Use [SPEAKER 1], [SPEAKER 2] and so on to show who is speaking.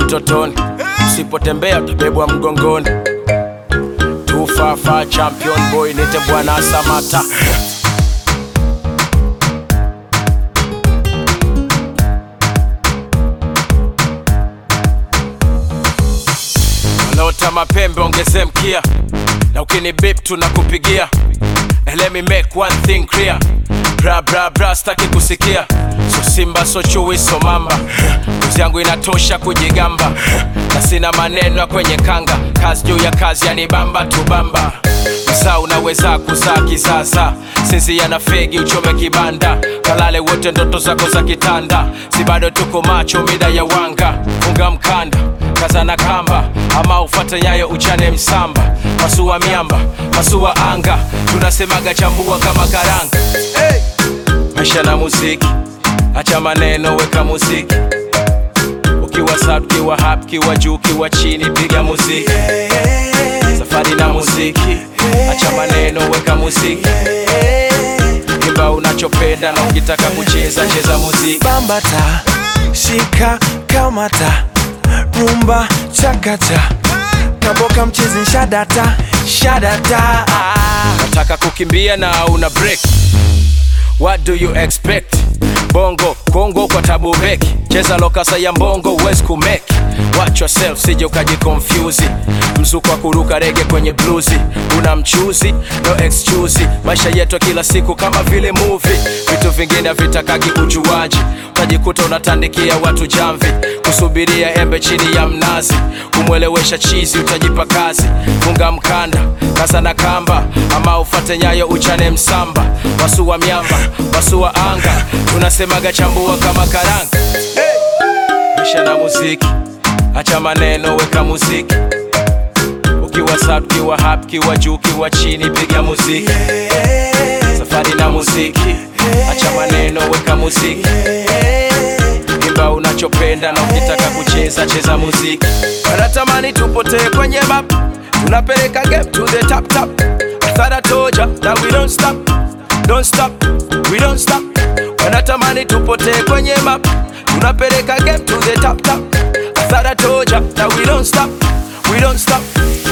[SPEAKER 1] utotoni, usipotembea utabebwa mgongoni. Tufafa champion boy, nite Bwana Samata. Wanaota mapembe ongeze mkia, na ukini beep tunakupigia. Let me make one thing clear, bra bra bra staki kusikia. So simba so chui so mamba, kuzi yangu inatosha kujigamba. Na sina maneno ya kwenye kanga, kazi juu ya kazi yanibamba tubamba. Msa unaweza kuzaa kizaza, sinzi yana fegi uchome kibanda. Kalale wote ndoto zako za kitanda, si bado tuko macho mida ya wanga. Funga mkanda, kaza na kamba, ama ufate nyayo uchane msamba. Pasua miamba, pasua anga, tunasemaga chambua kama karanga. Hey! Maisha na muziki, acha maneno weka muziki. Ukiwa sub, kiwa hap, kiwa juu, kiwa chini, piga muziki. Safari na muziki, acha maneno weka muziki. Imba unachopenda na ukitaka kucheza, cheza muziki.
[SPEAKER 2] Bambata, shika, kamata, rumba, chakacha, kaboka mchizi shadata, shadata.
[SPEAKER 1] Nataka kukimbia na una break, what do you expect? Bongo, Kongo kwa tabu beki, cheza lokasa ya mbongo uwezi kumeki. Watch yourself, sije ukajikonfuse. Mzuko wa kuruka rege kwenye bluzi, una mchuzi, no excuse. Maisha yetu kila siku kama vile movie, vitu vingine vitakagi ujuaji. Utajikuta unatandikia watu jamvi, kusubiria embe chini ya mnazi. Kumwelewesha chizi utajipa kazi. Funga mkanda, kaza na kamba, ama ufate nyayo uchane msamba. Pasua miamba, pasua anga, tunasemaga chambua kama karanga. Hey! Maisha na muziki, acha maneno weka muziki. Ukiwa sub, kiwa hap, kiwa juu, kiwa chini, piga muziki. Safari na muziki, acha maneno weka muziki. Imba unachopenda na ukitaka kucheza, cheza muziki. Wanatamani tupotee kwenye map, tunapeleka game to the top top. I thought I told ya that we don't stop, don't stop, we don't stop. Wanatamani tupotee kwenye map, tunapeleka game to the top top. I thought I told ya that we don't stop, we don't stop.